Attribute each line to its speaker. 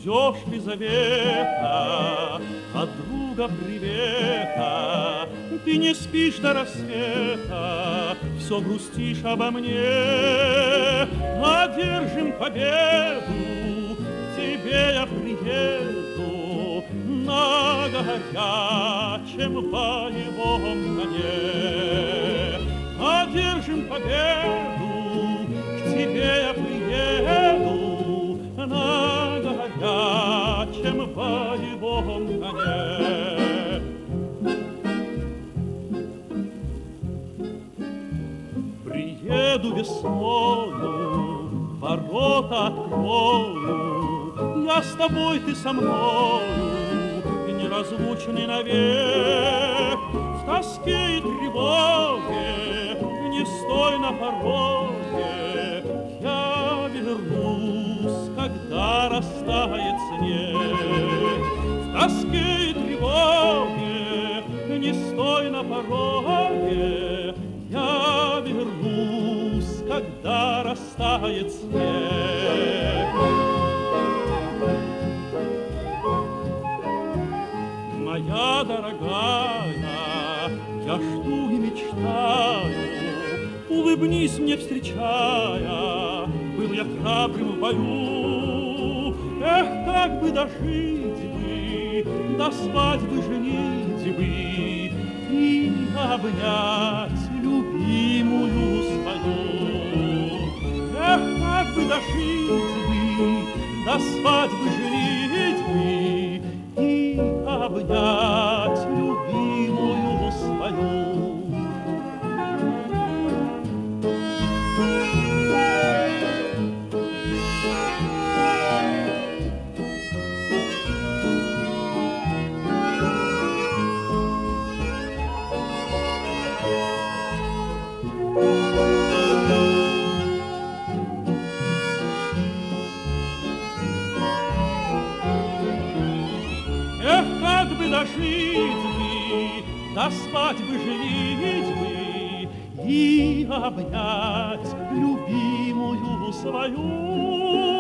Speaker 1: ждешь ли завета от друга привета? Ты не спишь до рассвета, все грустишь обо мне. Одержим победу, к тебе я приеду на горячем боевом коне. Одержим победу, к тебе я приеду на горячем боевом коне. Приеду весною, ворота открою, я с тобой, ты со мною, неразлучный навек. В тоске и тревоге не стой на пороге, я вернусь, когда растает снег. В тоске и тревоге не стой на пороге, я вернусь, когда растает снег. Моя дорогая, я жду и мечтаю, улыбнись мне, встречая, был я храбрым в бою. Эх, как бы дожить бы, до свадьбы женить бы и обнять любимую свою. Эх, как бы дожить бы, до свадьбы женить бы и обнять любимую свою. Дожить бы, до свадьбы женить бы и обнять любимую свою.